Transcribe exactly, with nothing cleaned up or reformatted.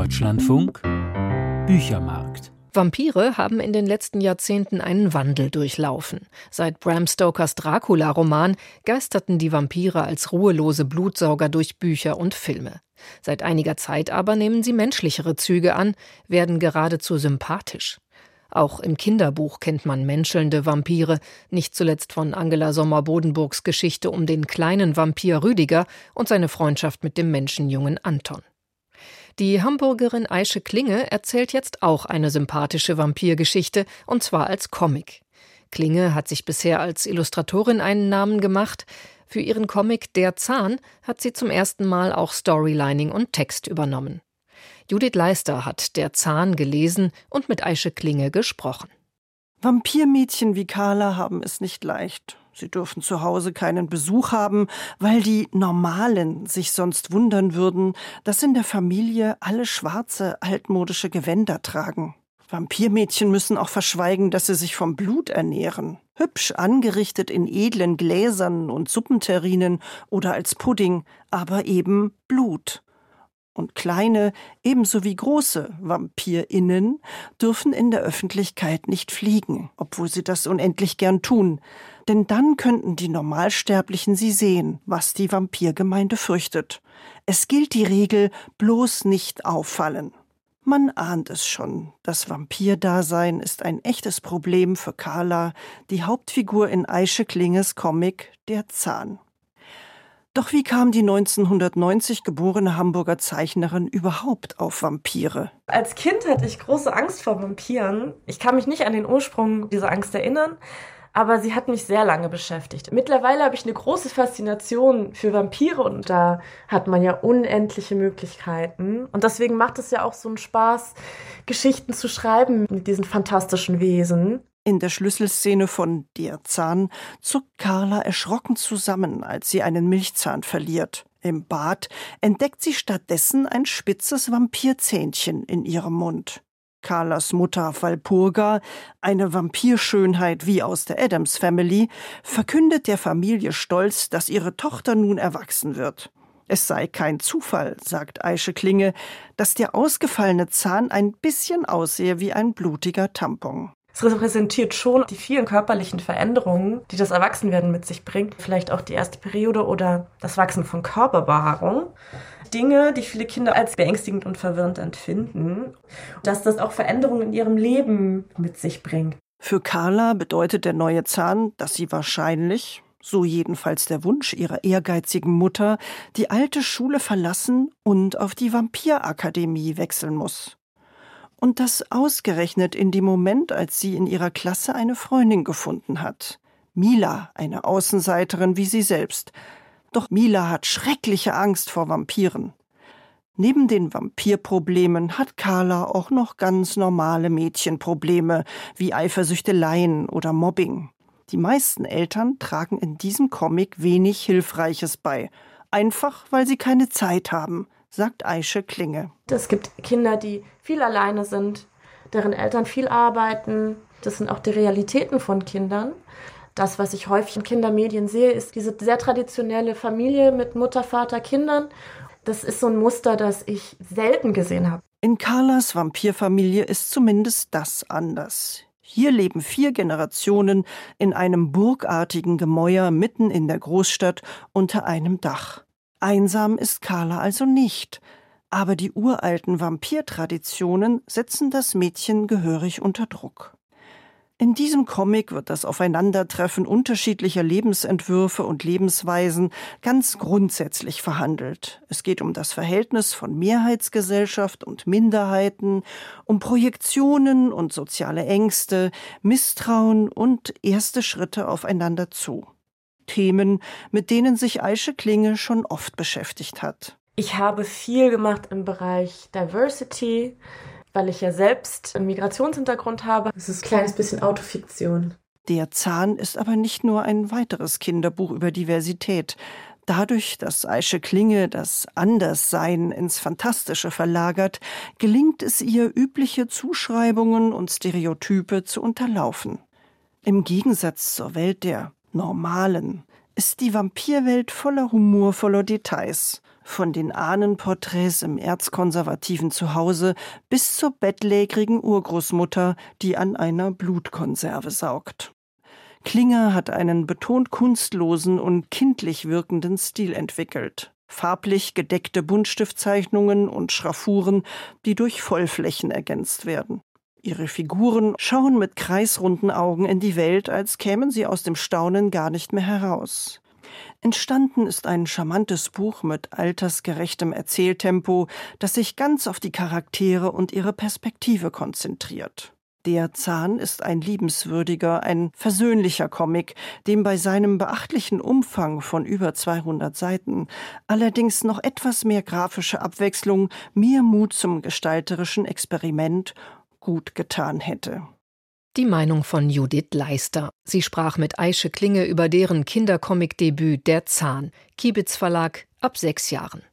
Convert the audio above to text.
Deutschlandfunk Büchermarkt. Vampire haben in den letzten Jahrzehnten einen Wandel durchlaufen. Seit Bram Stokers Dracula-Roman geisterten die Vampire als ruhelose Blutsauger durch Bücher und Filme. Seit einiger Zeit aber nehmen sie menschlichere Züge an, werden geradezu sympathisch. Auch im Kinderbuch kennt man menschelnde Vampire, nicht zuletzt von Angela Sommer-Bodenburgs Geschichte um den kleinen Vampir Rüdiger und seine Freundschaft mit dem Menschenjungen Anton. Die Hamburgerin Aische Klinge erzählt jetzt auch eine sympathische Vampirgeschichte, und zwar als Comic. Klinge hat sich bisher als Illustratorin einen Namen gemacht. Für ihren Comic Der Zahn hat sie zum ersten Mal auch Storylining und Text übernommen. Judith Leister hat Der Zahn gelesen und mit Aische Klinge gesprochen. Vampirmädchen wie Carla haben es nicht leicht. Sie dürfen zu Hause keinen Besuch haben, weil die Normalen sich sonst wundern würden, dass in der Familie alle schwarze, altmodische Gewänder tragen. Vampirmädchen müssen auch verschweigen, dass sie sich vom Blut ernähren. Hübsch angerichtet in edlen Gläsern und Suppenterrinen oder als Pudding, aber eben Blut. Und kleine, ebenso wie große VampirInnen dürfen in der Öffentlichkeit nicht fliegen, obwohl sie das unendlich gern tun. Denn dann könnten die Normalsterblichen sie sehen, was die Vampirgemeinde fürchtet. Es gilt die Regel, bloß nicht auffallen. Man ahnt es schon, das Vampirdasein ist ein echtes Problem für Carla, die Hauptfigur in Aische Klinges Comic Der Zahn. Doch wie kam die neunzehnhundertneunzig geborene Hamburger Zeichnerin überhaupt auf Vampire? Als Kind hatte ich große Angst vor Vampiren. Ich kann mich nicht an den Ursprung dieser Angst erinnern, aber sie hat mich sehr lange beschäftigt. Mittlerweile habe ich eine große Faszination für Vampire und da hat man ja unendliche Möglichkeiten. Und deswegen macht es ja auch so einen Spaß, Geschichten zu schreiben mit diesen fantastischen Wesen. In der Schlüsselszene von Der Zahn zuckt Carla erschrocken zusammen, als sie einen Milchzahn verliert. Im Bad entdeckt sie stattdessen ein spitzes Vampirzähnchen in ihrem Mund. Carlas Mutter Walpurga, eine Vampirschönheit wie aus der Addams Family, verkündet der Familie stolz, dass ihre Tochter nun erwachsen wird. Es sei kein Zufall, sagt Aische Klinge, dass der ausgefallene Zahn ein bisschen aussehe wie ein blutiger Tampon. Es repräsentiert schon die vielen körperlichen Veränderungen, die das Erwachsenwerden mit sich bringt. Vielleicht auch die erste Periode oder das Wachsen von Körperbehaarung. Dinge, die viele Kinder als beängstigend und verwirrend empfinden. Dass das auch Veränderungen in ihrem Leben mit sich bringt. Für Carla bedeutet der neue Zahn, dass sie wahrscheinlich, so jedenfalls der Wunsch ihrer ehrgeizigen Mutter, die alte Schule verlassen und auf die Vampirakademie wechseln muss. Und das ausgerechnet in dem Moment, als sie in ihrer Klasse eine Freundin gefunden hat. Mila, eine Außenseiterin wie sie selbst. Doch Mila hat schreckliche Angst vor Vampiren. Neben den Vampirproblemen hat Carla auch noch ganz normale Mädchenprobleme, wie Eifersüchteleien oder Mobbing. Die meisten Eltern tragen in diesem Comic wenig Hilfreiches bei. Einfach, weil sie keine Zeit haben, sagt Aische Klinge. Es gibt Kinder, die viel alleine sind, deren Eltern viel arbeiten. Das sind auch die Realitäten von Kindern. Das, was ich häufig in Kindermedien sehe, ist diese sehr traditionelle Familie mit Mutter, Vater, Kindern. Das ist so ein Muster, das ich selten gesehen habe. In Carlas Vampirfamilie ist zumindest das anders. Hier leben vier Generationen in einem burgartigen Gemäuer mitten in der Großstadt unter einem Dach. Einsam ist Carla also nicht, aber die uralten Vampirtraditionen setzen das Mädchen gehörig unter Druck. In diesem Comic wird das Aufeinandertreffen unterschiedlicher Lebensentwürfe und Lebensweisen ganz grundsätzlich verhandelt. Es geht um das Verhältnis von Mehrheitsgesellschaft und Minderheiten, um Projektionen und soziale Ängste, Misstrauen und erste Schritte aufeinander zu. Themen, mit denen sich Aische Klinge schon oft beschäftigt hat. Ich habe viel gemacht im Bereich Diversity, weil ich ja selbst einen Migrationshintergrund habe. Es ist ein kleines bisschen Autofiktion. Der Zahn ist aber nicht nur ein weiteres Kinderbuch über Diversität. Dadurch, dass Aische Klinge das Anderssein ins Fantastische verlagert, gelingt es ihr, übliche Zuschreibungen und Stereotype zu unterlaufen. Im Gegensatz zur Welt der Normalen ist die Vampirwelt voller humorvoller Details. Von den Ahnenporträts im erzkonservativen Zuhause bis zur bettlägerigen Urgroßmutter, die an einer Blutkonserve saugt. Klinger hat einen betont kunstlosen und kindlich wirkenden Stil entwickelt. Farblich gedeckte Buntstiftzeichnungen und Schraffuren, die durch Vollflächen ergänzt werden. Ihre Figuren schauen mit kreisrunden Augen in die Welt, als kämen sie aus dem Staunen gar nicht mehr heraus. Entstanden ist ein charmantes Buch mit altersgerechtem Erzähltempo, das sich ganz auf die Charaktere und ihre Perspektive konzentriert. Der Zahn ist ein liebenswürdiger, ein versöhnlicher Comic, dem bei seinem beachtlichen Umfang von über zweihundert Seiten allerdings noch etwas mehr grafische Abwechslung, mehr Mut zum gestalterischen Experiment gut getan hätte. Die Meinung von Judith Leister. Sie sprach mit Aische Klinge über deren Kindercomic-Debüt Der Zahn, Kibitz Verlag, ab sechs Jahren.